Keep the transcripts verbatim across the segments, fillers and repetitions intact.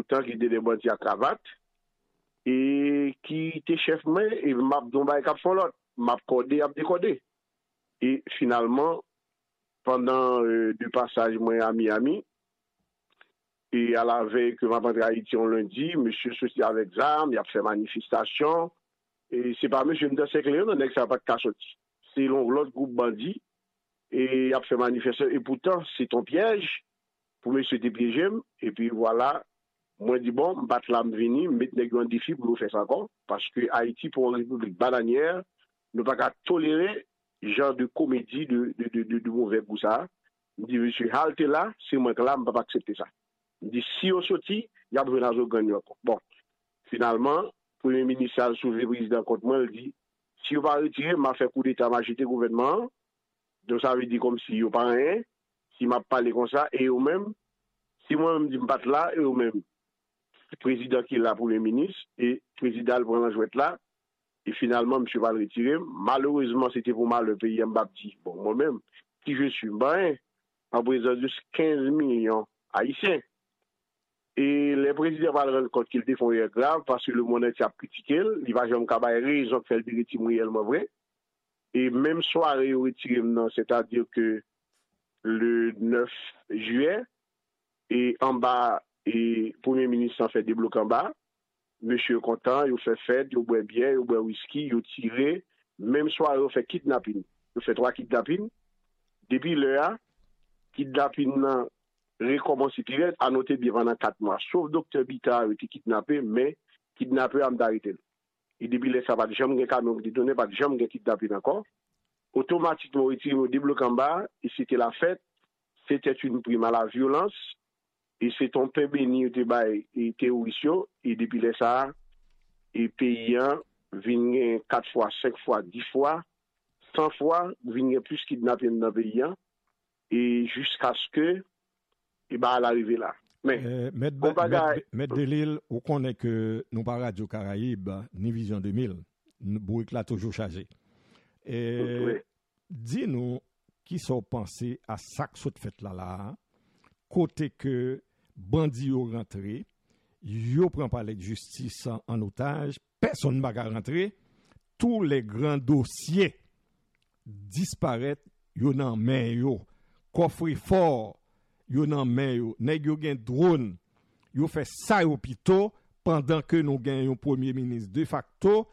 pourtant qui était des bandits à cravate, et qui était chef main, et m'a donné cap font l'autre, m'a codé, m'a décodé. Et finalement, pendant euh, deux passages, moi à Miami, et à la veille que m'a rentré à Haïti on lundi, monsieur sorti avec armes, il a fait manifestation, et c'est pas monsieur M'dan Sinclair, non, ça n'a pas de cas sorti. C'est l'autre groupe bandit, et il a fait manifestation, et pourtant, c'est ton piège, pour monsieur dépiéger, et puis voilà, moi, je dis bon, je vais là, je vais mettre un défi pour nous faire ça encore. Parce que Haïti, pour une république bananière, ne peut pas tolérer ce genre de comédie de, de, de, de, de mauvais goût. Ça. Je dis, monsieur, halte là, c'est moi là, je ne peux pas accepter ça. Je dis, si on sortit, il y a besoin de gagner encore. Bon, finalement, le Premier ministre a soulevé le président contre moi, il dit, si on va retirer, m'a fait coup d'état, m'a jeté le gouvernement. Donc ça veut dire comme si il n'y a pas rien, si m'a parlé comme ça, et eux-mêmes, si moi-même je me batte là, et eux-mêmes, président qui est là pour le ministre, et le président le prend la jouette là, et finalement, M. va le retirer. Malheureusement, c'était pour moi le pays Mbapti. Bon, moi-même, qui je suis, ben, en présence de quinze millions haïtiens. Et le président va le rendre compte qu'il défend une grave parce que le monde a critiqué, il va jamais avoir raison de faire le directif réellement vrai. Et même soirée, il retiré, c'est-à-dire que le neuf juillet, et en bas, et le Premier ministre en fait des blocs en bas. Monsieur content, il fait fête, il boit bien, il boit whisky, il tiré. Même soir, il fait kidnapping. Il fait trois kidnappings. Depuis l'heure, kidnapping recommence à noter bien pendant quatre mois. Sauf docteur Bita a été kidnappé, mais kidnappé a arrêté. Et depuis là, ça va jamais camion de données, pas jamais kidnappé encore. Automatiquement, il tire des blocs en bas, et c'était la fête. C'était une prime à la violence. Et c'est ton pain béni et terroriste, et depuis les ça, et paysan, viennent quatre fois, cinq fois, dix fois, cent fois, viennent plus kidnapper dans le pays, et jusqu'à ce que, et ben, l'arrivée là. Mais, euh, Maître Delille, on connaît que nous pas Radio Caraïbe, ni Vision deux mille, Bourrique là toujours chargé. Et oui. Dis-nous, qui sont pensés à ça que cette fête là là, côté que bandits ont rentré, yo prend palais de justice en, en otage, personne ne va rentrer, tous les grands dossiers disparaissent, yo nan main yo, coffre fort, yo nan main yo, nèg yo gen drone, yo fait ça au pito pendant que nous gagnons premier ministre de facto,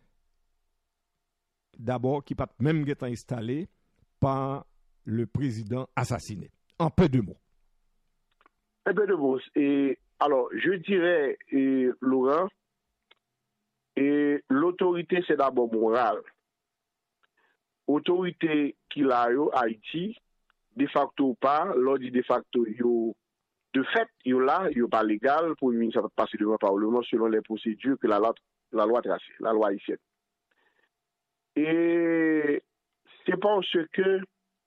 d'abord qui pas même été installé par le président assassiné. En peu de mots. Un peu de mots. Et alors, je dirais, et, Laurent, et l'autorité, c'est d'abord morale. Autorité qui l'a eu, Haïti, de facto ou pas, l'on dit de facto, yo, de fait, yo là, yo pas légal, pour une ça va passer devant le Parlement selon les procédures que la loi, la loi tracée, la loi haïtienne. Et c'est parce que,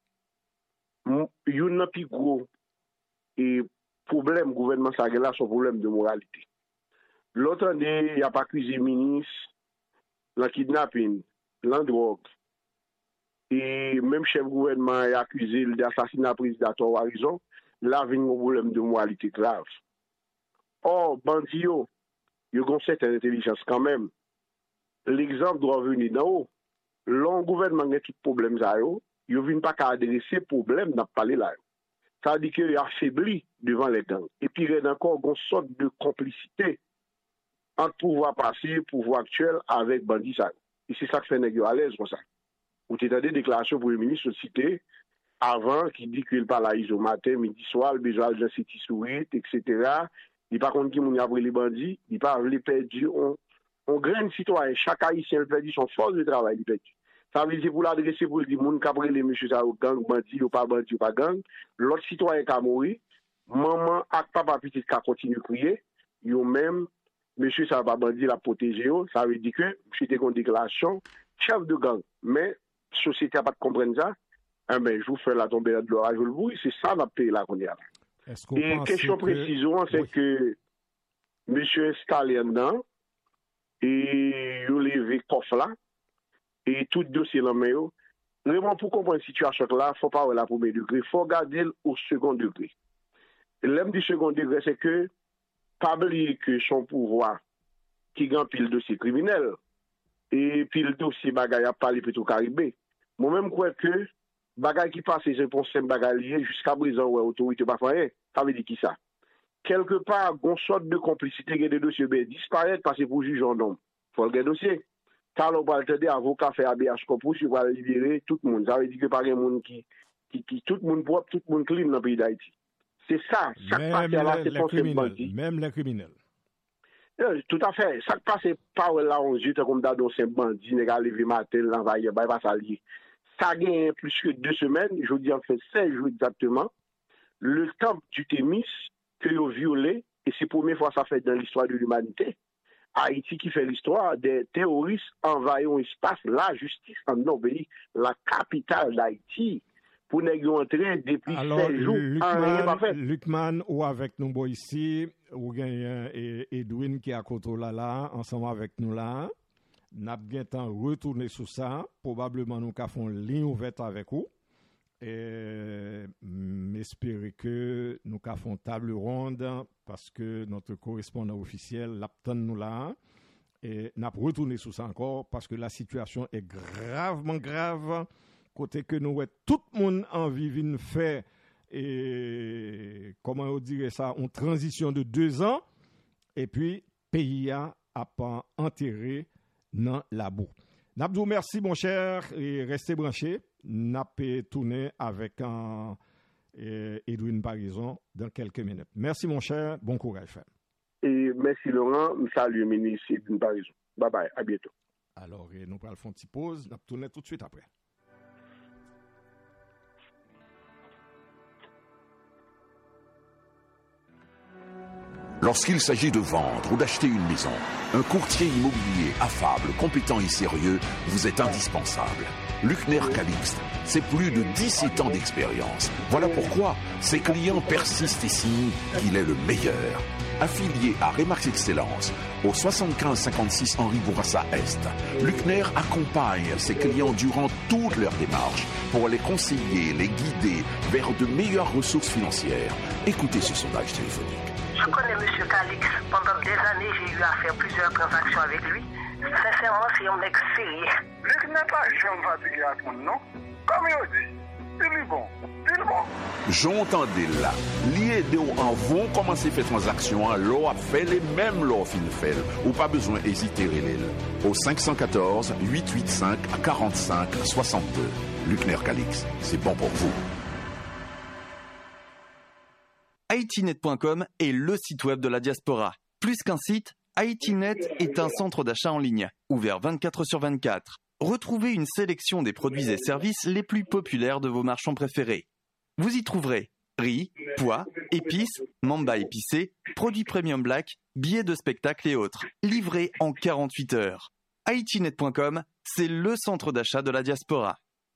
yo n'a plus gros, et problème gouvernement ça là son problème de moralité. L'autre année, il n'y a pas accusé ministre, la kidnapping, la drogue. Et même chef gouvernement a accusé d'assassinat président à raison, là il y a un problème de moralité grave. Or, bandit yo, yo gon certaine intelligence quand même. L'exemple doit venir d'en haut. L'on gouvernement a tout problème ça yo, yo vinn pas qu'à adresser problème n'a parler là. Ça veut dire qu'il est affaibli devant les gangs. Et puis, il y a encore une sorte de complicité entre pouvoir passé, pouvoir actuel avec bandits. Et c'est ça qui fait négocier à l'aise comme ça. Vous avez des déclarations pour le ministre cité avant qui dit qu'il parle à Iso matin, midi, soir, le besoin de city sourit, et cetera. Il par contre qui m'a appris les bandits, il parle les perdus, on, on graine citoyen, chaque haïtien le perdu, son force de travail, il perdu. Ça veut dire pour l'adresser pour le dire, moun ka prele monsieur ça au gang, bandit ou pas bandit ou pas gang, l'autre citoyen qui a mouru, maman ak papa petit qui a continué à crier, yo même, monsieur ça va bandit la protéger, ça veut dire que, c'était une déclaration, chef de gang, mais, société n'a pas de comprendre ça, eh ben, je vous fais la tombée de l'orage le bruit, c'est ça la paix là qu'on est là. Et question que... précision, c'est oui. que, monsieur installé dedans, et il levé coffre là, et tout dossier là, mais vraiment pour comprendre la situation là, il ne faut pas avoir la premier degré, il faut garder au second degré. L'homme du second degré, c'est que pas oublier que son pouvoir, qui gagne pile dossier criminel, et puis le dossier bagaille a parlé plutôt Caribé. Moi-même, crois que bagaille qui passe, c'est pour simple bagaille jusqu'à présent, ouais, autorité pas fait, ça veut dire qui ça? Quelque part, une sorte de complicité que des dossiers ben, disparaître parce que pour juger un homme. Il faut le dossier. Car on va dire avocat fait A B H pour si va libérer tout le monde. Ça veut dire que pas un monde qui, qui, qui, tout le monde propre, tout le monde clean dans le pays d'Haïti. C'est ça. Chaque partie là, c'est pour ces bandits. Même les criminels. Euh, tout à fait. Chaque passe pas là, on dit comme dans ces bandits, les gars, levé matin, l'envahir, bah, pas s'allier. Ça gagne plus que deux semaines. Je dis en fait seize jours exactement. Le temps du Témis, que vous violé, et c'est la première fois que ça fait dans l'histoire de l'humanité. Haïti qui fait l'histoire des terroristes envahir un espace, la justice en nos pays, la capitale d'Haïti, pour nous entrer depuis seize jours. Alors, Lucman, ou avec nous ici, ou gagne Edwin qui est à côté là, là, ensemble avec nous là, n'a bien temps retourner sur ça, probablement nous avons une ligne ouverte avec vous. Et m'espérer que nous avons table ronde parce que notre correspondant officiel l'attend nous là et n'a pas retourné sur ça encore parce que la situation est gravement grave côté que nous tout le monde envie de faire et comment on dirait ça une transition de deux ans et puis pays a pas enterré dans la boue. N'abdou merci mon cher et restez branchés. N'a pas tourné avec un euh, Edwin Parison dans quelques minutes. Merci mon cher, bon courage. Frère. Et merci Laurent, salut ministre Edwin Parison. Bye bye, à bientôt. Alors, nous allons faire une petite pause, nous allons tourner tout de suite après. Lorsqu'il s'agit de vendre ou d'acheter une maison, un courtier immobilier affable, compétent et sérieux vous est indispensable. Luckner Calixte, c'est plus de dix-sept ans d'expérience. Voilà pourquoi ses clients persistent et signent qu'il est le meilleur. Affilié à Remax Excellence, au soixante-quinze cinquante-six Henri Bourassa Est, Luckner accompagne ses clients durant toute leur démarche pour les conseiller, les guider vers de meilleures ressources financières. Écoutez ce sondage téléphonique. Je connais M. Calix. Pendant des années, j'ai eu à faire plusieurs transactions avec lui. Sincèrement, c'est un mec sérieux. Luc n'est pas jamais fatigué à ton nom. Comme il dit, il est bon, il est bon. J'entendais là. Lié de en vont commencer à faire transaction, l'eau a fait les mêmes l'eau fin fait. Ou pas besoin d'hésiter au cinq un quatre, huit huit cinq, quarante-cinq soixante-deux. Luckner Calix, c'est bon pour vous. Haitinet point com est le site web de la diaspora. Plus qu'un site, Haitinet est un centre d'achat en ligne, ouvert vingt-quatre heures sur vingt-quatre. Retrouvez une sélection des produits et services les plus populaires de vos marchands préférés. Vous y trouverez riz, pois, épices, mamba épicé, produits premium black, billets de spectacle et autres, livrés en quarante-huit heures. Haitinet point com, c'est le centre d'achat de la diaspora.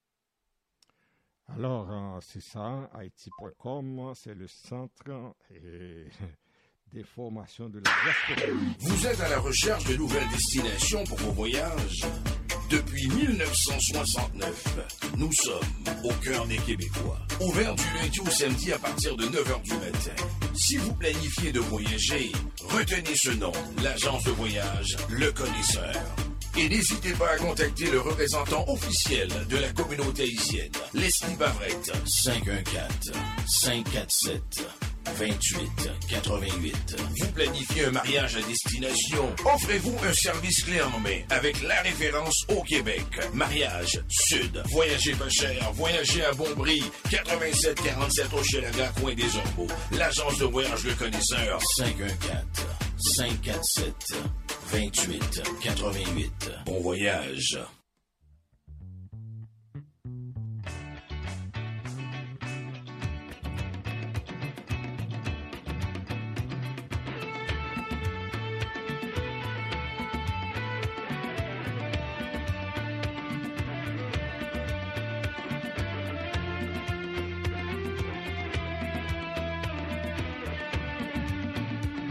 Alors, euh, c'est ça, Haiti point com, c'est le centre et des formations de la diaspora. Vous êtes à la recherche de nouvelles destinations pour vos voyages? Depuis mille neuf cent soixante-neuf, nous sommes au cœur des Québécois. Ouvert du lundi au samedi à partir de neuf heures du matin. Si vous planifiez de voyager, retenez ce nom, l'agence de voyage Le Connaisseur. Et n'hésitez pas à contacter le représentant officiel de la communauté haïtienne, Leslie Bavrette, cinq un quatre, cinq quatre sept, vingt-huit quatre-vingt-huit. Vous planifiez un mariage à destination, offrez-vous un service clé en main avec la référence au Québec. Mariage Sud. Voyagez pas cher, voyagez à bon prix. quatre-vingt-sept quarante-sept Hochelaga, coin des Ormeaux. L'agence de voyage Le Connaisseur, cinq un quatre, cinq quatre sept, vingt-huit quatre-vingt-huit. Bon voyage.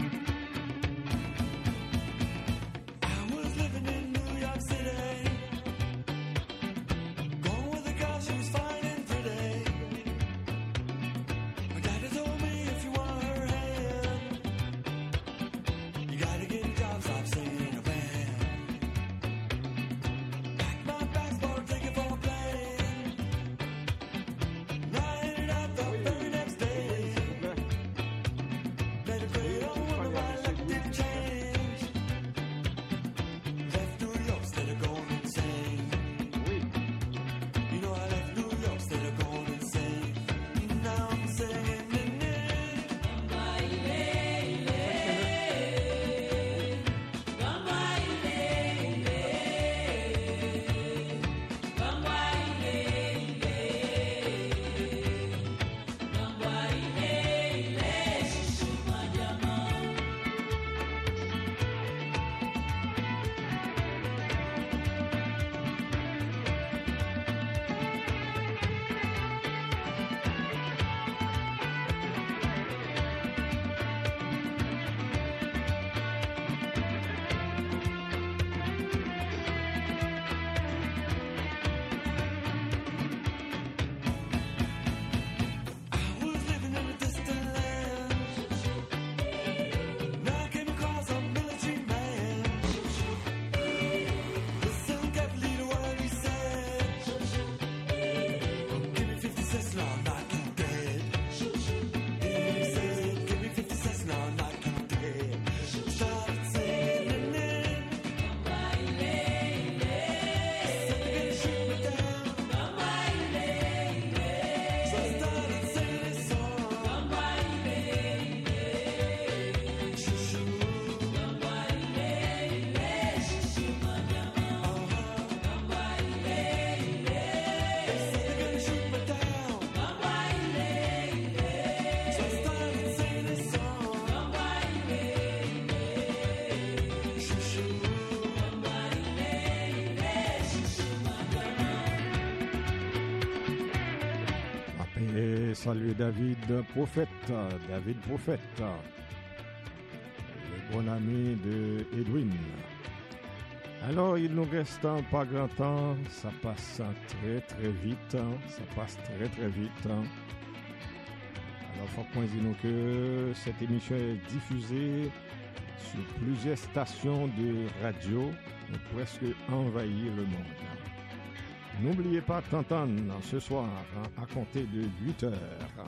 I was living in New York City. saluer David Prophète, David Prophète, le bon ami de Edwin. Alors, il nous reste pas grand temps, ça passe très très vite, ça passe très très vite. Alors, il faut qu'on dise que cette émission est diffusée sur plusieurs stations de radio, et presque envahir le monde. N'oubliez pas d'entendre ce soir à compter de huit heures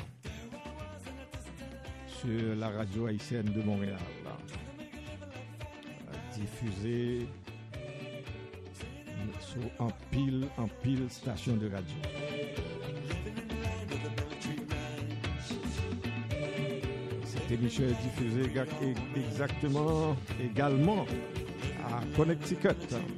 sur la radio haïtienne de Montréal, diffusée sur en pile, en pile station de radio. Cette émission est diffusée exactement également à Connecticut.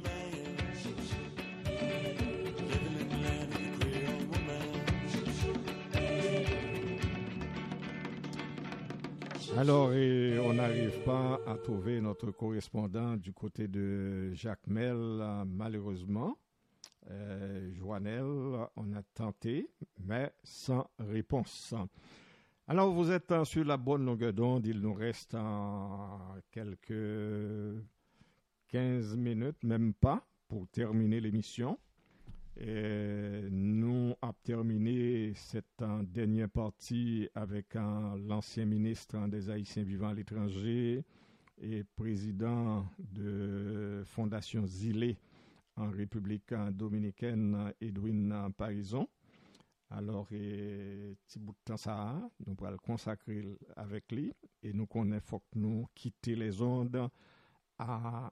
Alors, et on n'arrive pas à trouver notre correspondant du côté de Jacmel, malheureusement. Euh, Joannel, on a tenté, mais sans réponse. Alors, vous êtes sur la bonne longueur d'onde. Il nous reste en quelques quinze minutes, même pas, pour terminer l'émission. Et nous avons terminé cette uh, dernière partie avec uh, l'ancien ministre uh, des Haïtiens vivant à l'étranger et président de Fondation Zilé en République uh, dominicaine, Edwin uh, Parison. Alors, petit bout de temps ça, nous allons le consacrer avec lui et nous connaissons faut que nous quitter les ondes à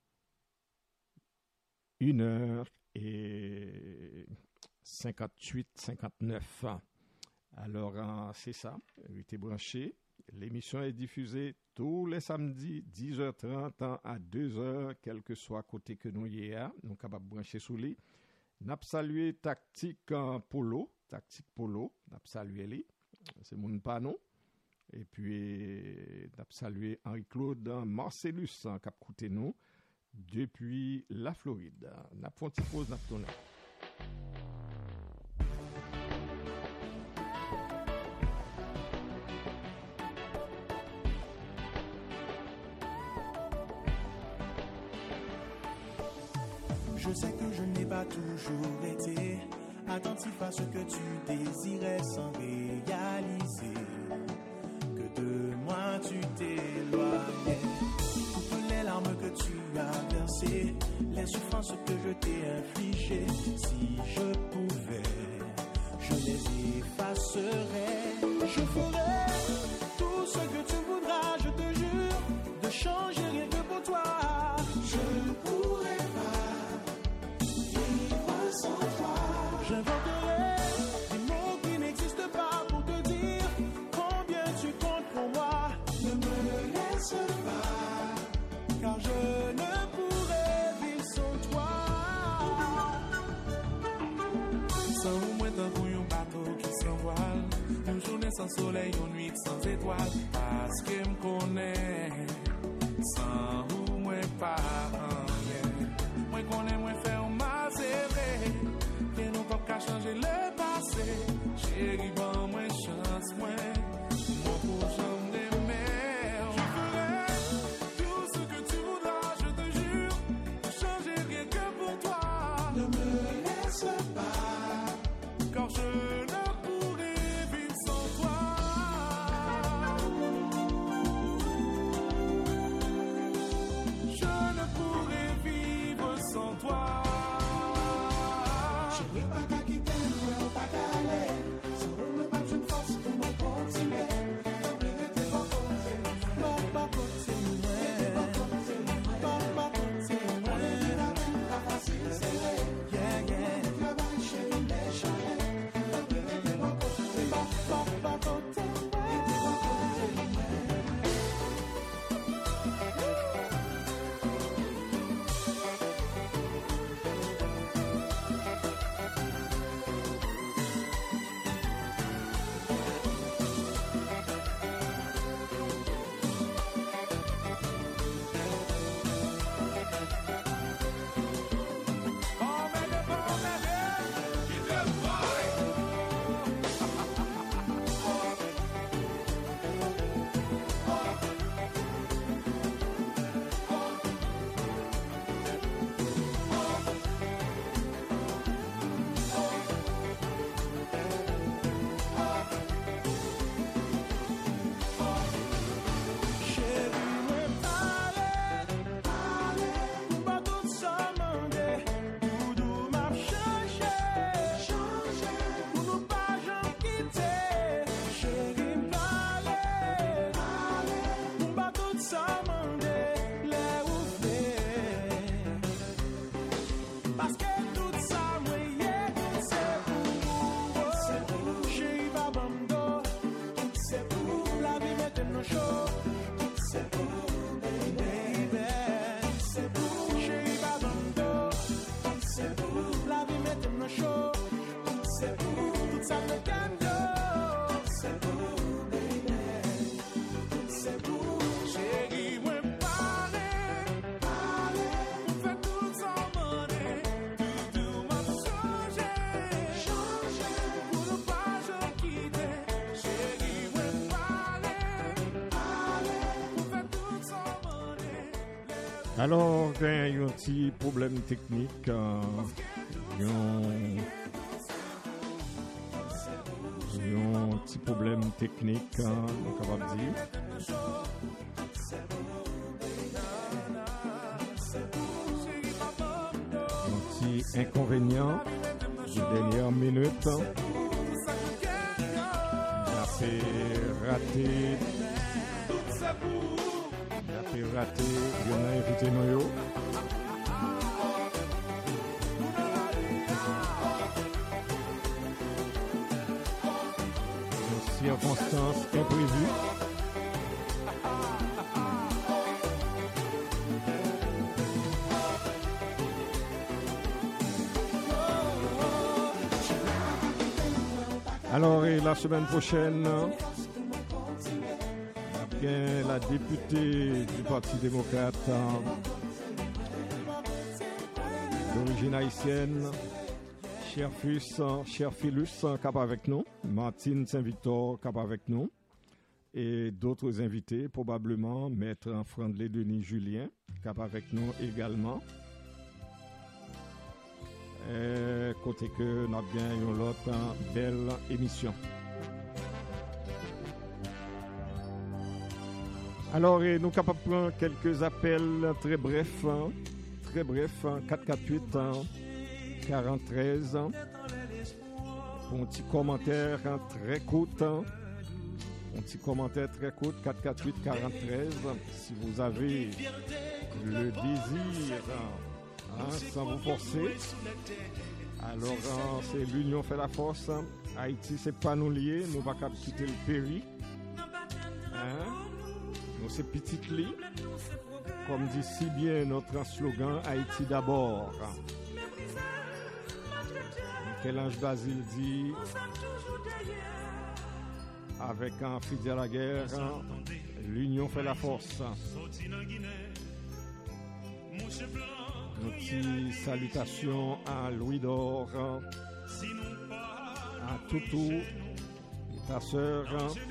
une heure et cinquante-huit cinquante-neuf. Alors, euh, c'est ça, restez branchés. L'émission est diffusée tous les samedis, dix heures trente à deux heures, quel que soit côté que nous y est, nous sommes capables de brancher sous lui. Nous avons salué Tactique euh, Polo, Tactique Polo, nous avons salué lui, c'est mon panon. Et puis, nous avons salué Henri-Claude Marcellus, qui a écouté nous depuis la Floride. N'a pas de pause, n'a pas Je sais que je n'ai pas toujours été attentif à ce que tu désirais sans réaliser que de moi tu t'éloignais. Les larmes que tu as versées, les souffrances que je t'ai infligées, si je pouvais, je les effacerais. Je ferais tout ce que tu voudras, je te jure, de changer rien que pour toi. Je ne pourrais pas vivre sans toi. J'inventerai des mots qui n'existent pas pour te dire combien tu comptes pour moi. Ne me laisse pas, car je ne pourrais vivre sans toi. Sans moi dans un bateau qui s'envole, une journée sans soleil, une nuit sans étoiles. Parce que me connais, sans vous moi pas rien. Moi connais, moi faire ma série, que nous pas changer le passé. Chérie, bon moi chance, moi, moi pour jamais. chaud. C'est pour, baby. C'est pour, chérie, babando. C'est pour, la vie mette chaud. C'est pour, tout ça me gagne. C'est pour, baby. C'est pour, chérie, moi parler. Parler, fait tout ça monnaie. Tout, tout m'a changé. Changé, pour ne pas je quitter. Chérie, moi parler. Parler, fait tout ça monnaie. Alors, il y a un petit problème technique. Euh, il y a un- il y a un petit problème technique, euh, on est capable de dire. Un petit inconvénient de dernière minute. Il a fait rater. Il a fait rater. Il y en a invité Noyo. Une circonstance imprévue. Alors, et la semaine prochaine, bien, la députée du Parti démocrate d'origine haïtienne, cher Fils, cher Philus, cap avec nous, Martine Saint-Victor, cap avec nous, et d'autres invités, probablement Maître Frandley Denis Julien, cap avec nous également. Et côté que nous avons bien une autre belle émission. Alors, et nous sommes capables de prendre quelques appels très brefs, hein, très brefs, hein, quatre cent quarante-huit quarante treize, hein, pour un petit commentaire hein, très court, hein, un petit commentaire très court, quatre cent quarante-huit quarante treize, si vous avez le désir, hein, sans vous forcer. Alors, hein, c'est l'union fait la force. Hein. Haïti, c'est pas nous lier, nous pas quitter le péri. Hein? Nous, c'est petite lit. Comme dit si bien notre slogan, Haïti d'abord. Michel-Ange Basile dit, avec un fidèle à la guerre, hein, l'union fait la force. Une salutation à Louis d'Or, à Toutou, et ta sœur.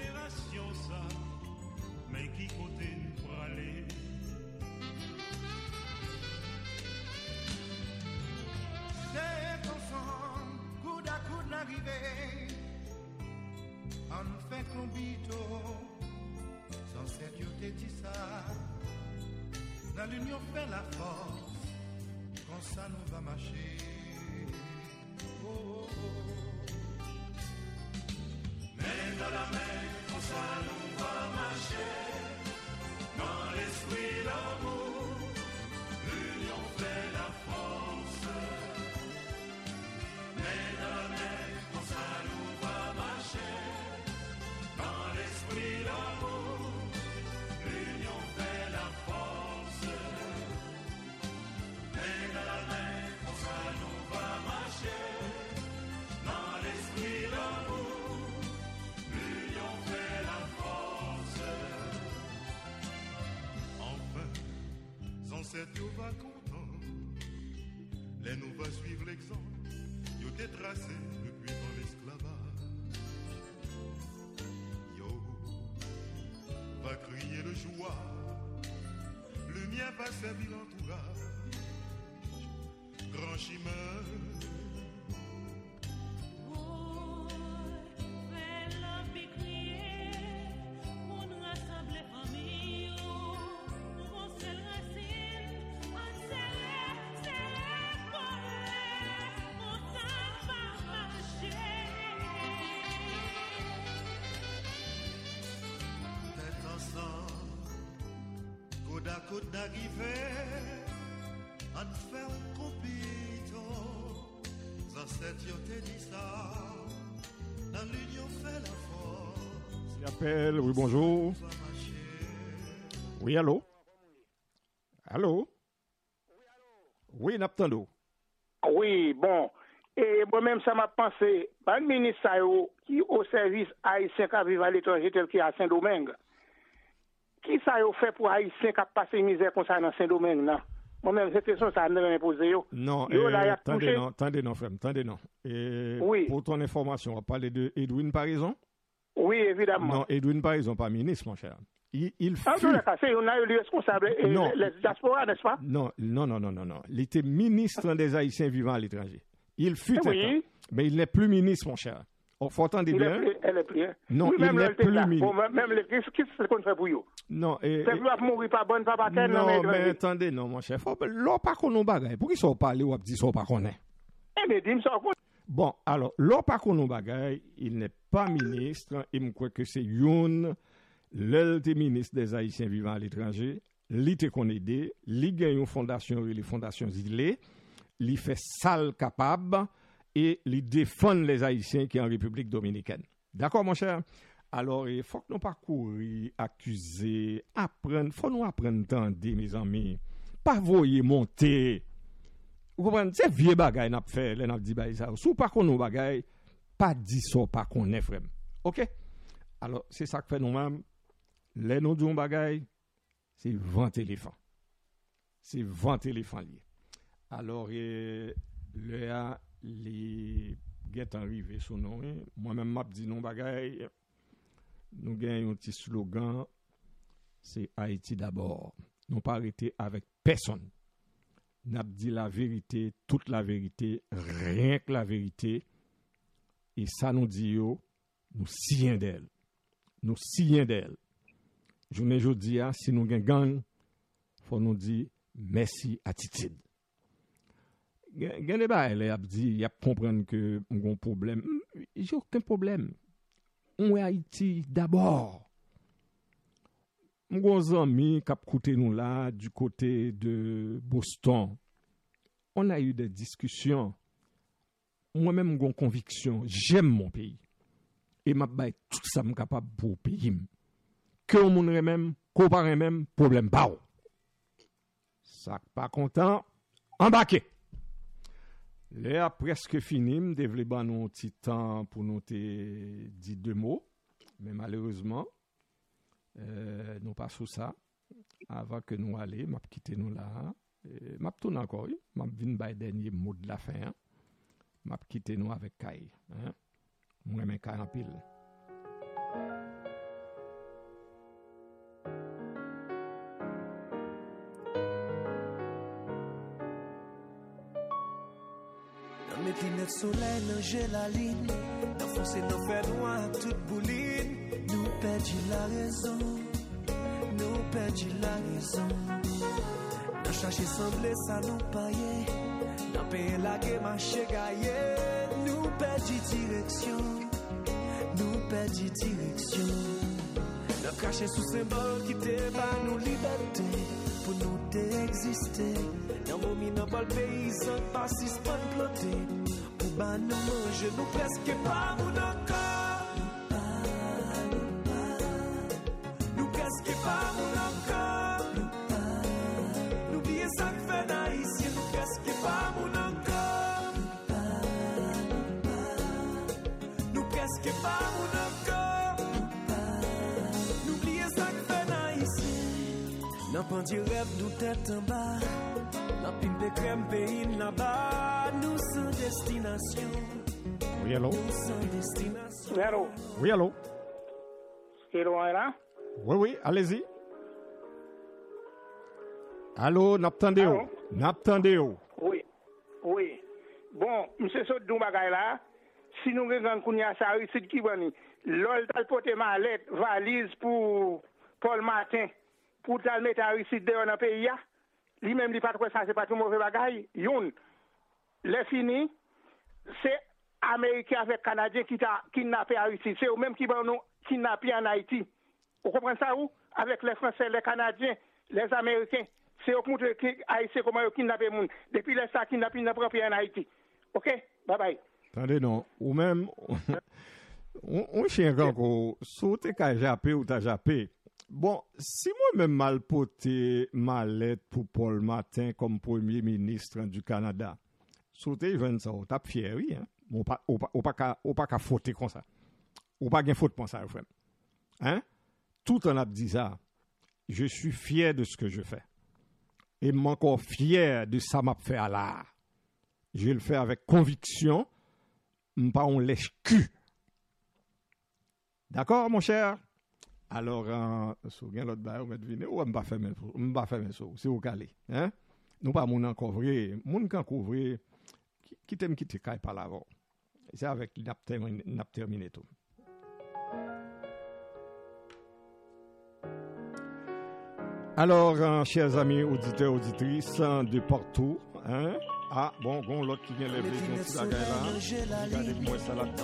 Coude à coude l'arrivée, on fait combito, sans cette yo te dit ça, dans l'union fait la force. Comme ça nous va marcher. Oh, oh, oh. Main dans la main, comme ça nous va marcher. Dans l'esprit l'amour, l'union fait la force. Main dans la main, comme ça nous va marcher. Dans l'esprit l'amour, l'union fait la force. Main dans la main, comme ça nous va marcher. Dans l'esprit l'amour, l'union fait la force. Enfin, sans cette yo va content, les nous va suivre l'exemple, yo t'es tracé depuis dans l'esclavage. Yo va crier le joie, le mien va servir l'entourage. Grand chemin. Oh, fais la crier, on rassemble les familles, on se racine, on se lève, se lève pour on s'en va marcher. Tête ensemble, côte à côte d'arriver. On fait un compito, sans cette yo te dit ça, dans l'union fait la force. Qui appelle, oui bonjour. Oui, allô? Allô? Oui, Naptando. Oui, bon. Et moi-même, ça m'a pensé, par le ministre qui au service haïtien qui vivent à l'étranger, tel qu'il y a à Saint-Domingue. Qui ça a fait pour haïtien qui a passé misère comme ça dans Saint-Domingue, non? Moi-même, cette question, ça m'a posé. Non, yo, eh, là, attendez, non, attendez, non, frère, attendez, non. Et oui. Pour ton information, on va parler de Edwin Parison? Oui, évidemment. Non, Edwin Parison, pas ministre, mon cher. Il, il ah, fut... c'est on a eu le responsable, et non. les diasporas, n'est-ce pas? Non, non, non, non, non, non. Il était ministre des Haïtiens vivant à l'étranger. Il fut oui. un temps, mais il n'est plus ministre, mon cher. Il faut entendre bien. Plus, elle est plus. Non, oui, il n'est plus ministre. Bon, même le qu'est-ce que qu'on fait pour vous? Non, et... c'est plus mourir pas bonne, pas paterne. Non, mais, mais attendez, non, mon cher. Faut l'on pas qu'on nous bagaille. Pour qu'ils sont parlé ou dit sont pas qu'on est. Eh bien, dis-moi ça. Bon, alors, l'on pas qu'on nous bagaille, il n'est pas ministre. Il me croit que c'est Youn, l'ultime ministre des Haïtiens vivant à l'étranger. Li te qu'on aide, li gagne une fondation, les fondations il li fait sale capable et li défend les Haïtiens qui sont en République dominicaine. D'accord, mon cher? Alors, il faut que nous parcourir, accuser, apprendre. Il faut nous apprendre à entendre, mes amis. Pas voyer monter. Vous comprenez? C'est vieux bagay n'a fait, les n'a dit bagay ça. Sous pas qu'on nous bagay, pas dit ça, pas qu'on est frère. OK? Alors, c'est ça que fait nous-mêmes. Les nous disons bagay, c'est vingt éléphants. C'est vingt éléphants liés. Alors, eh, là, les guettes arrivés sur nous. Moi-même, m'a dit non bagay. Nous gagnons un petit slogan, c'est Haïti d'abord. Nous pas arrêter avec personne. Nous avons dit la vérité, toute la vérité, rien que la vérité. Et ça nous dit, yo, nous siens d'elle. Nous siens d'elle. Je ne dis pas, si nous gagnons gang, il faut nous dire merci attitude. Il y a des bails, il y a dit, il y a comprendre que nous avons un problème. J'ai aucun problème. On est Haïti d'abord. Mon ami qui a écouté nous là du côté de Boston. On a eu des discussions. Moi-même j'ai une conviction, j'aime mon pays. Et m'a bail tout ça me capable pour pays. Que on monde même, comparer même problème pas. Ça pas content, embarquer. Là, presque fini, je développe un petit temps pour nous te dire deux mots, mais malheureusement, euh, nous pas sous ça. Avant que nous allions, je quitter nous là. Je tourne encore, je viens de dernier mot de la fin. Je hein. quitter nous avec Kai. Hein. Moi, je Kai en pile. Mettez notre soleil dans la ligne, d'enfoncer nos faits loin, toute bouline. Nous perdons la raison, nous perdons la raison. Nous cherchons sembler, ça nous paye. Nous payons la guerre, marché gaillé. Nous perdons direction, nous perdons direction. Nous cachons sous symbole qui débat nos libertés, pour nous d'exister. Dans mon minable paysan, pas si span ploté. Pour ban nous manger, nous presque pas mon encore. Nous pas, nous pas. Nous presque pas mon encore. Nous pas. Nous bien ça que fait naïsien, nous presque pas mon encore. Nous pas, nous pas. Nous presque pas mon encore. Nous pas. Nous bien ça que fait naïsien. N'a pas dit rêve, nous tête en bas. La pile de crème pays là-bas, nous sans destination. Oui, allô? Nous sans destination. Oui, allô? Oui, allô? C'est loin là? Oui, oui, allez-y. Allô, n'attendez-vous? N'attendez-vous? Oui, oui. Bon, monsieur Sodou Bagay là, si nous regardons qu'on y a ça, c'est qui va ni? L'ol t'al porter ma lettre, valise pour Paul Martin, pour t'al mettre à ici dans le pays. Lui-même, il pas trop ça, c'est pas tout mauvais bagaille. Youn, les fini, c'est Américain avec Canadien qui t'a kidnappé à Haïti. C'est eux même qui vont nous kidnapper en Haïti. Vous comprenez ça ou? Avec les Français, les Canadiens, les Américains. C'est eux qui montrent Haïti comment ils kidnappent les gens. Depuis les ça kidnappent ils n'ont pas en Haïti. OK? Bye bye. Attendez, non. Ou même, on chien quand on saute qu'à japper ou t'as jappé. Bon, si moi-même mal porté ma lettre pour Paul Martin comme Premier ministre du Canada, sauter jeune ça, on tape fier, oui. Hein? On pas on pas on pas qu'à on pas qu'à fauter comme ça. On pas gain faute pour ça, frère. Hein? Tout en a dit ça. Je suis fier de ce que je fais. Et encore fier de ça m'a fait à l'art. Je le fais avec conviction, pas on lèche cul. D'accord, mon cher? Alors, euh, si vous avez l'autre bail, vous me devinez, ou m'ba faire même, m'ba faire même ça, c'est au calé, hein? Nous pas mon encore vrai, mon kan couvrir, qui t'aime qui te caille par l'avant. C'est avec n'a terminé, n'a terminé tout. Alors, euh, chers amis auditeurs, auditrices de partout, hein? Ah, bon, bon, l'autre qui vient lever son petit bagage là. Regardez-moi ça là.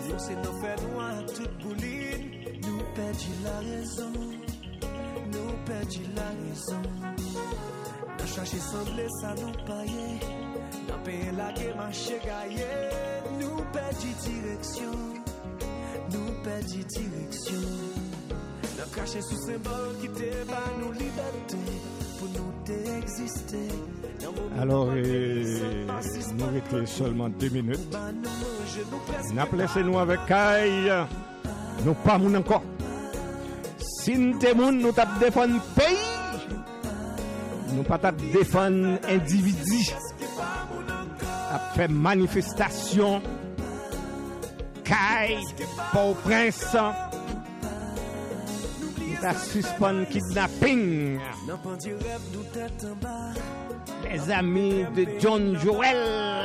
Nous perdons la raison, nous perdons la raison. Nous cherchons semblé ça nous payer, nous payons la guerre marché gaillé. Nous perdons direction, nous perdons direction. Nous cachons sous symbole qui te bat nous liberté pour nous exister. Alors, euh, nous étions seulement deux minutes. N'appelez-nous avec Kai. Nous pas moun encore. Si nous te moun, nous tap défendre pays. Nous pas tap défendre individu. A fait manifestation. Kai, Port-au-Prince. Nous tap suspend kidnapping. Les amis de John Joel.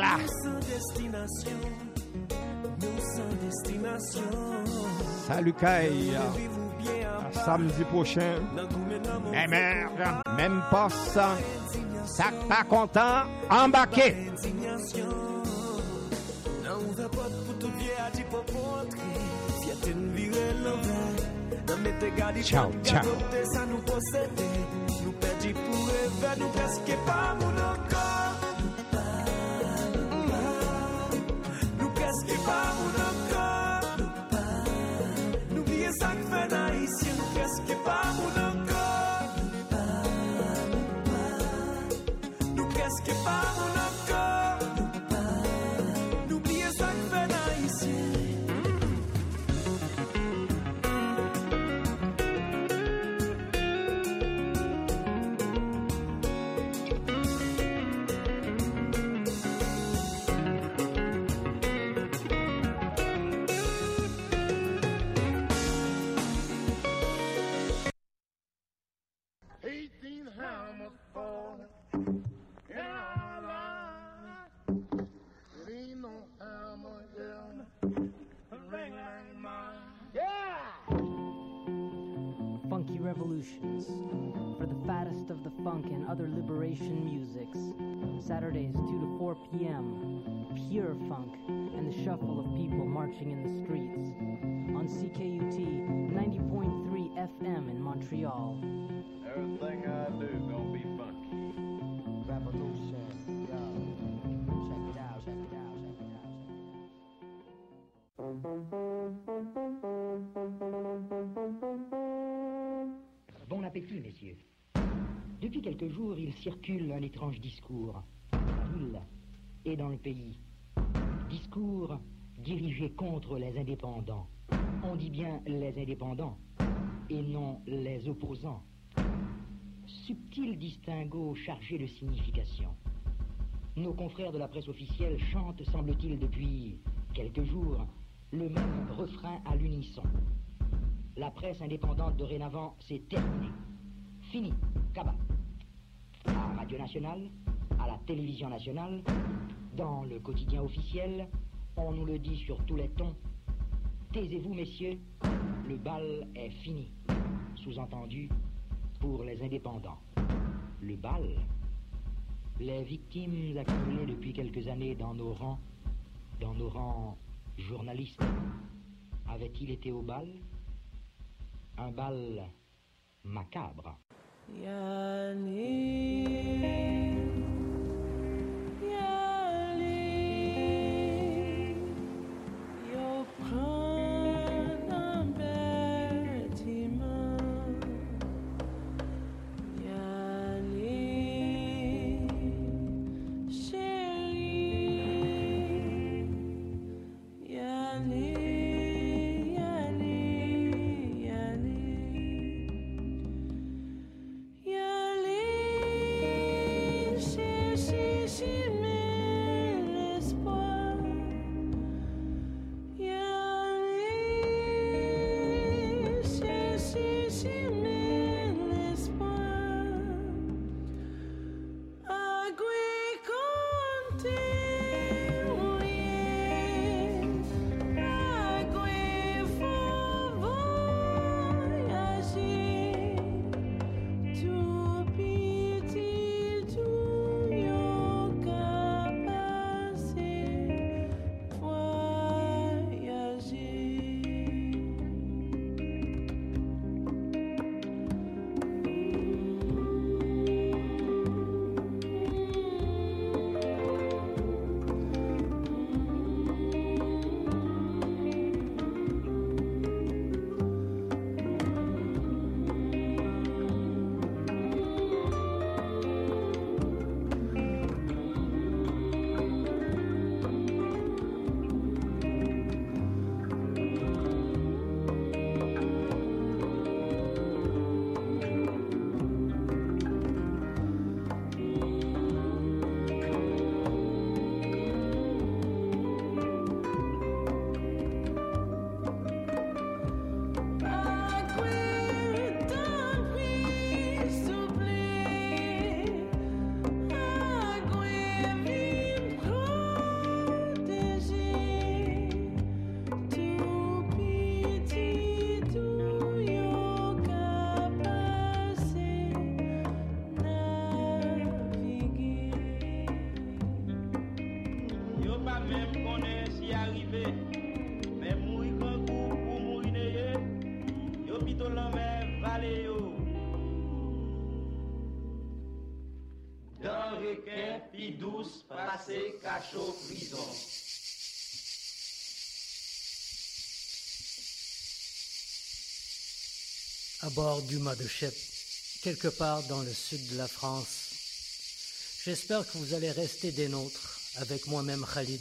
Salut Kai. À samedi prochain. Mais merde, même pas ça. Ça pas content, embarqué. Ciao, ciao. Nous perdons pour rêver, nous presque pas mon encore. Nous presque pas mon encore. N'oubliez ça que fait d'Haïtien, nous presque pas mon encore. Nous presque pas mon encore. N'oubliez ça que fait d'Haïtien. Funky Revolutions, for the fattest of the funk and other liberation musics. Saturdays two to four p.m. Pure funk and the shuffle of people marching in the streets. On C K U T ninety point three F M in Montreal. Everything I do gonna be funky. Revolution, yo. Check it out, check it out, check it out. Bon appétit, messieurs. Depuis quelques jours, il circule un étrange discours, dans la ville et dans le pays. Discours dirigé contre les indépendants. On dit bien les indépendants et non les opposants. Subtil distinguo chargé de signification. Nos confrères de la presse officielle chantent, semble-t-il, depuis quelques jours, le même refrain à l'unisson. La presse indépendante dorénavant, c'est terminé. Fini, cabas. À Radio Nationale, à la Télévision Nationale, dans le quotidien officiel, on nous le dit sur tous les tons. Taisez-vous, messieurs, le bal est fini. Sous-entendu, pour les indépendants. Le bal, les victimes accumulées depuis quelques années dans nos rangs, dans nos rangs journalistes, avaient-ils été au bal? Un bal macabre. Yanni, Yanni, yo prends un bâtiment dans requin, pi douce, passé, cachot, prison. À bord du mât de ship, quelque part dans le sud de la France. J'espère que vous allez rester des nôtres avec moi-même Khalid.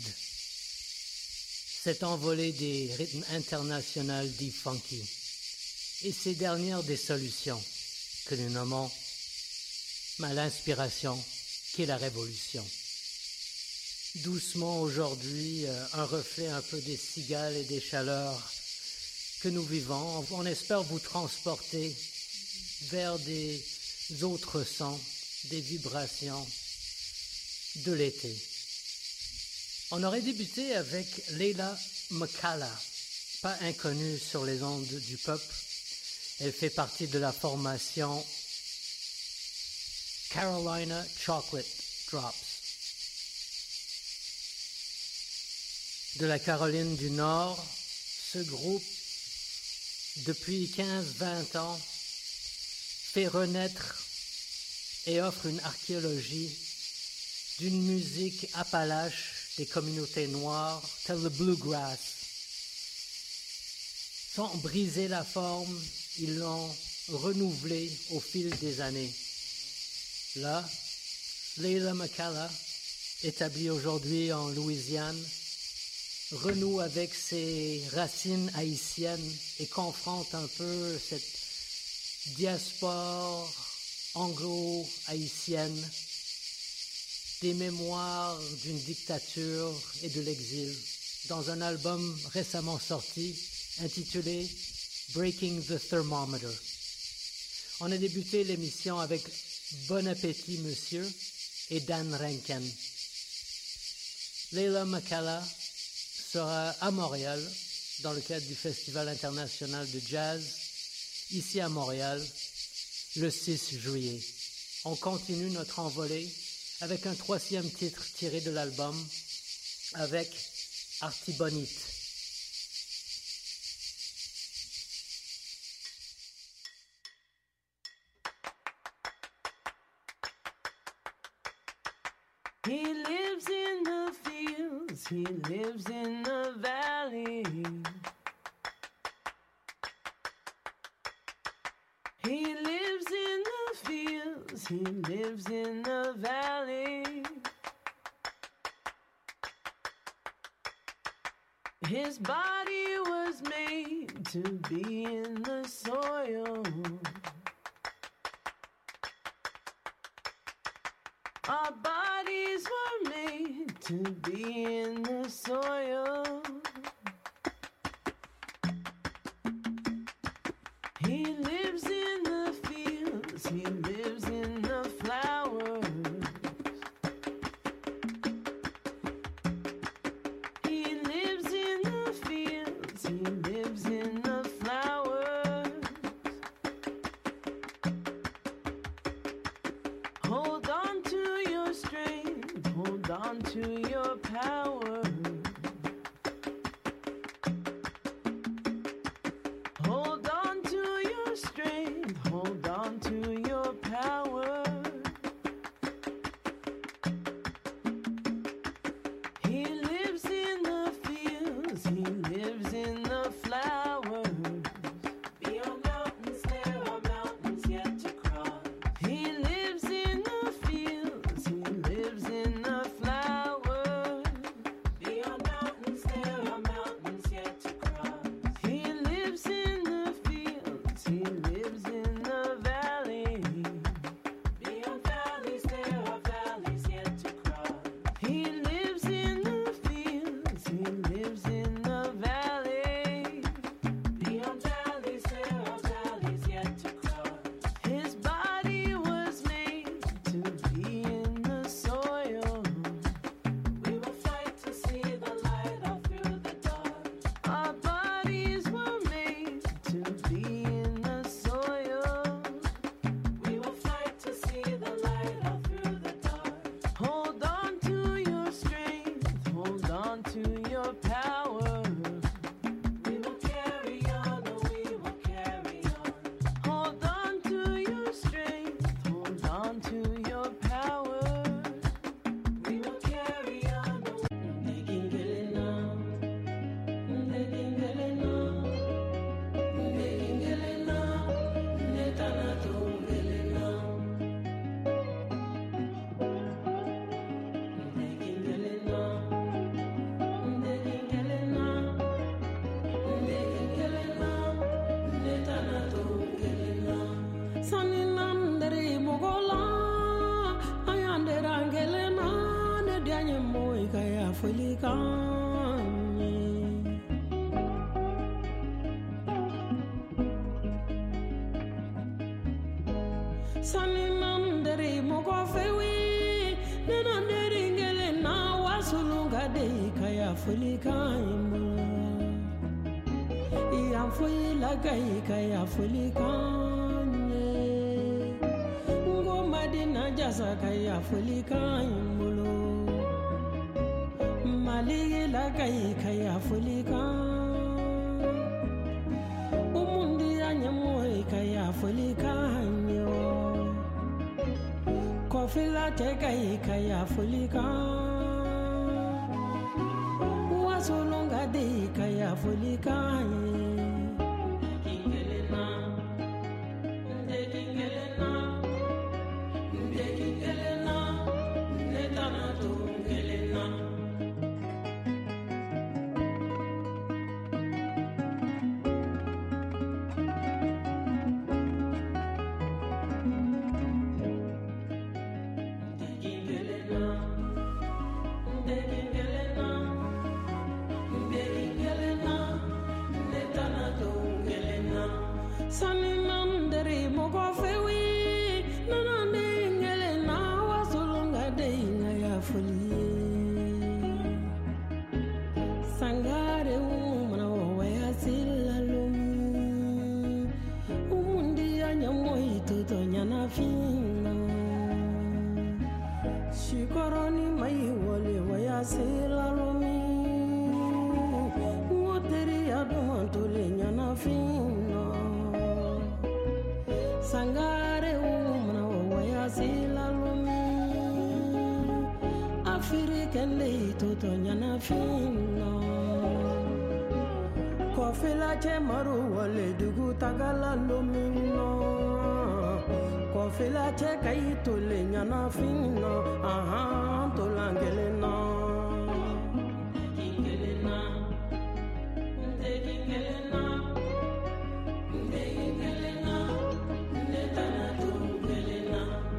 Cette envolée des rythmes internationaux dits funky et ces dernières des solutions que nous nommons mais l'inspiration qui est la révolution. Doucement aujourd'hui, un reflet un peu des cigales et des chaleurs que nous vivons. On espère vous transporter vers des autres sons, des vibrations de l'été. On aurait débuté avec Leila McCalla, pas inconnue sur les ondes du pop. Elle fait partie de la formation Carolina Chocolate Drops. De la Caroline du Nord, ce groupe, depuis quinze à vingt ans, fait renaître et offre une archéologie d'une musique appalache des communautés noires, tel le bluegrass. Sans briser la forme, ils l'ont renouvelé au fil des années. Là, Leila McCalla, établie aujourd'hui en Louisiane, renoue avec ses racines haïtiennes et confronte un peu cette diaspora anglo-haïtienne, des mémoires d'une dictature et de l'exil, dans un album récemment sorti intitulé Breaking the Thermometer. On a débuté l'émission avec Bon appétit, monsieur, et Dan Rankin. Leila McCalla sera à Montréal dans le cadre du Festival international de jazz, ici à Montréal, le six juillet. On continue notre envolée avec un troisième titre tiré de l'album, avec Artibonite. He lives in the fields, he lives in the valley. He lives in the fields, he lives in the valley. His body was made to be in the soil. Our bodies were made to be in the soil. He lives in the fields, he lives in the flowers. He lives in the fields, he lives in the flowers. Hold on to your strength, hold on to your power. Hold on to your strength, hold on to your power. He lives in the fields, he lives in the flowers. Beyond mountains there are mountains yet to cross. He lives in the fields, he lives in the flowers. folie gagne. Sani nam dere moko fewi, nena dere ngele na wasulunga de kaya folie gagne. Iam folie la gay kaya folie gagne. Ngoma dina jasa kaya folie gagne. Maligi la kai kaya fulika umundi anyamoi kaya fulika nyo kofila te kai kaya fulika wasolonga de kaya fulika kingelena nde kingelena nde kingelena netana to kingelena. Sangare umana waya silalumi umundi anyamoi tuto nyana fina shikoroni mai wale waya silalumi ngoteri adontole nyana fina sangare umana waya silalumi African tuto nyana fina Kofila che maru wale dugu tagala lumino Kofila che kai tole nyana fina aha tolangelena kingelena nde kingelena nde kingelena nde tana tungelena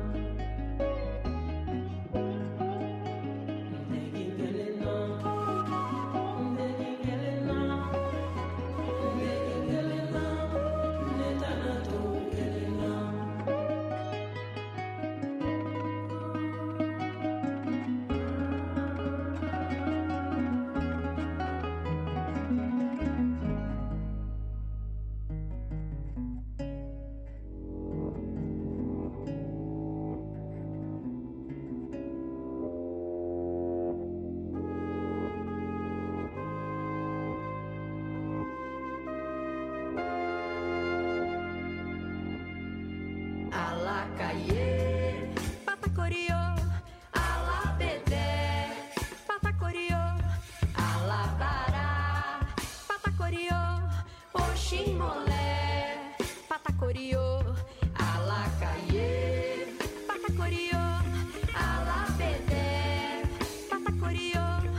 Alacaie, patacorio, alabedé, patacorio, alabará, patacorio, oximolé, patacorio, alacaie, patacorio, alabedé, patacorio,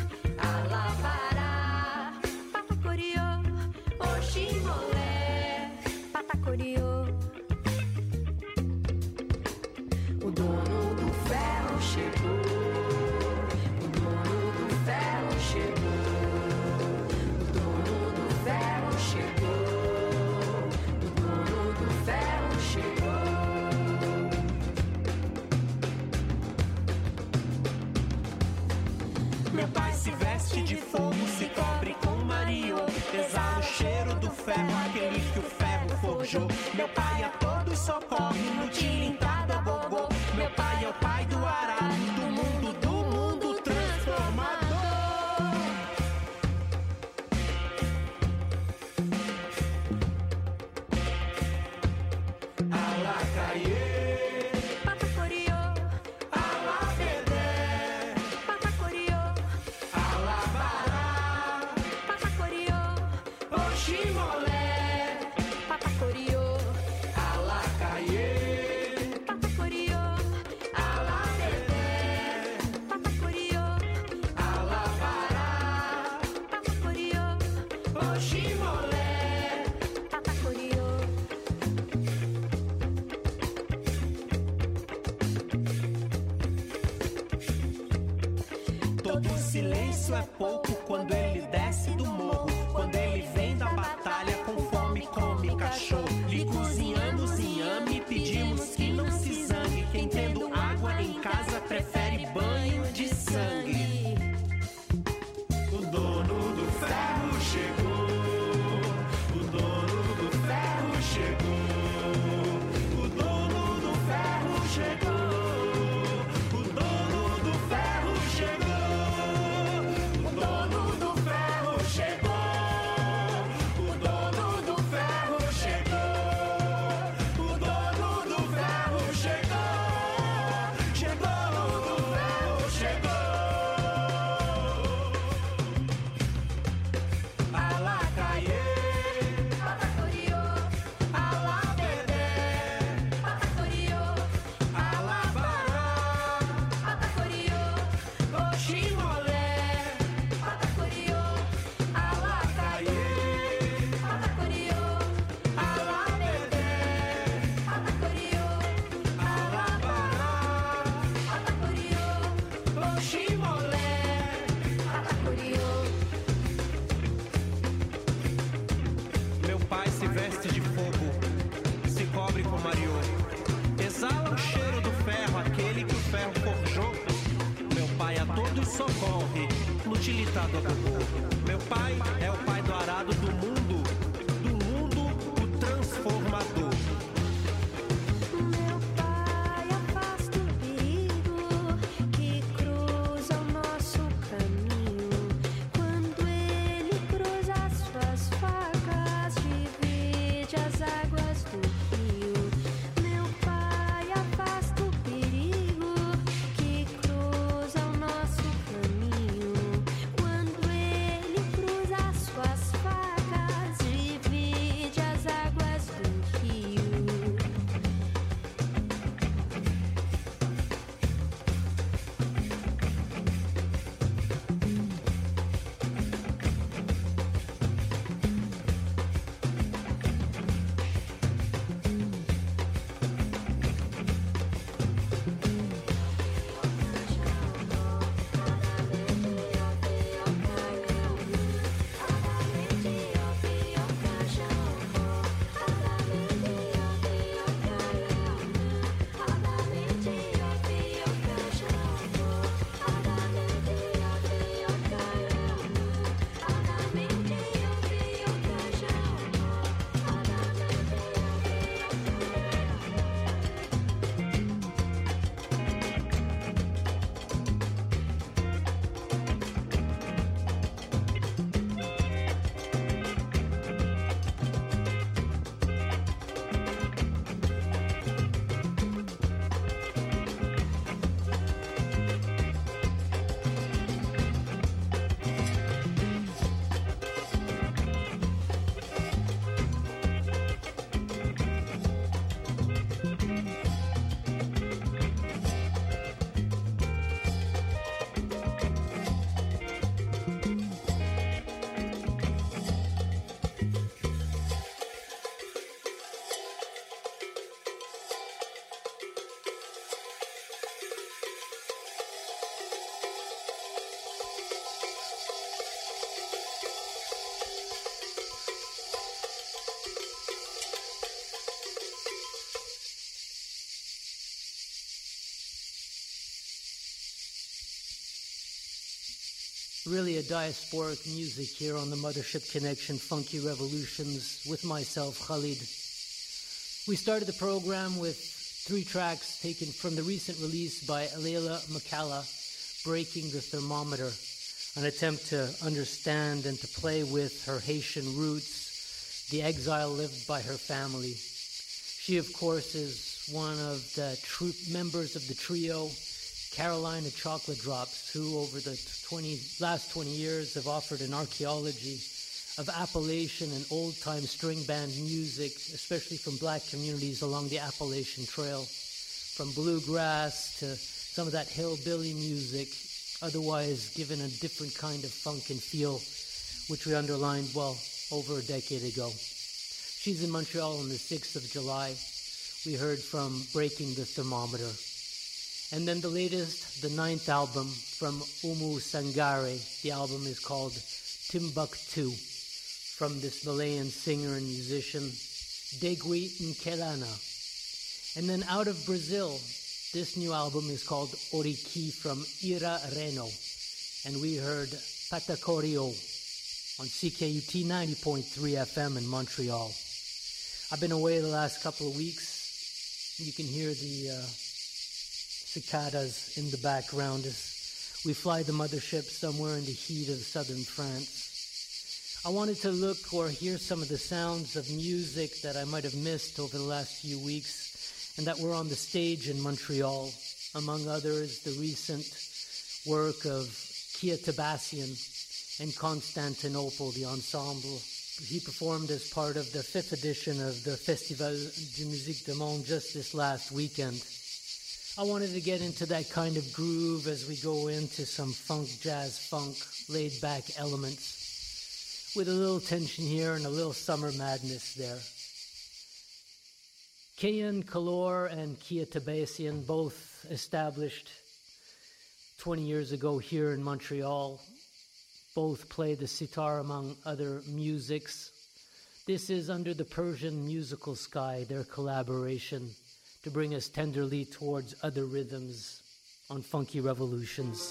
alabará, patacorio, oximolé, patacorio. O dono do ferro chegou, o dono do ferro chegou, o dono do ferro chegou, o dono do ferro chegou. Meu pai se veste de fogo, se cobre com mario, exala o cheiro do ferro, aquele que o ferro forjou. Meu pai a todos socorre no tilintada bogô. Meu pai é o pai do arado, do mundo, do mundo transformador. Alacaie, patacorio, alabedé, patacorio, alabará, patacorio, oximolé, patacorio, alacaie, Todo silêncio é pouco quando ele desce do morro. Quando ele vem da batalha com fome, come cachorro. Lhe cozinhamos inhame, pedimos que não se zangue. Quem tendo água em casa prefere banho de sangue. O dono do ferro chegou. O dono do ferro chegou. O dono do ferro chegou. Socorre, lutilitado do povo. Meu pai é o pai do arado do mundo, do mundo o transformador. Meu pai afasta o perigo que cruza o nosso caminho. Quando ele cruza suas facas, divide as águas do rio. Meu pai afasta o perigo que cruza o nosso caminho. Quando ele cruza suas facas, divide as águas do rio. Really a diasporic music here on the Mothership Connection Funky Revolutions with myself, Khalid. We started the program with three tracks taken from the recent release by Leila Makala, Breaking the Thermometer, an attempt to understand and to play with her Haitian roots, the exile lived by her family. She, of course, is one of the tr- members of the trio Carolina Chocolate Drops, who over the twenty, last twenty years have offered an archaeology of Appalachian and old-time string band music, especially from black communities along the Appalachian Trail, from bluegrass to some of that hillbilly music, otherwise given a different kind of funk and feel, which we underlined, well, over a decade ago. She's in Montreal on the sixth of July. We heard from Breaking the Thermometer. And then the latest, the ninth album from Umu Sangare. The album is called Timbuktu, from this Malayan singer and musician, Degui Nkelana. And then out of Brazil, this new album is called Oriki from Ira Reno. And we heard Patacorio on C K U T ninety point three F M in Montreal. I've been away the last couple of weeks. You can hear the uh, cicadas in the background as we fly the mothership somewhere in the heat of southern France. I wanted to look or hear some of the sounds of music that I might have missed over the last few weeks and that were on the stage in Montreal. Among others, the recent work of Kia Tabassian and Constantinople, the ensemble. He performed as part of the fifth edition of the Festival de Musique du Monde just this last weekend. I wanted to get into that kind of groove as we go into some funk, jazz, funk, laid-back elements with a little tension here and a little summer madness there. Kayan Kalor and Kia Tabassian, both established twenty years ago here in Montreal, both play the sitar among other musics. This is Under the Persian Musical Sky, their collaboration to bring us tenderly towards other rhythms on Funky Revolutions.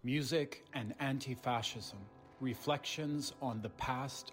Music and Anti-Fascism, Reflections on the Past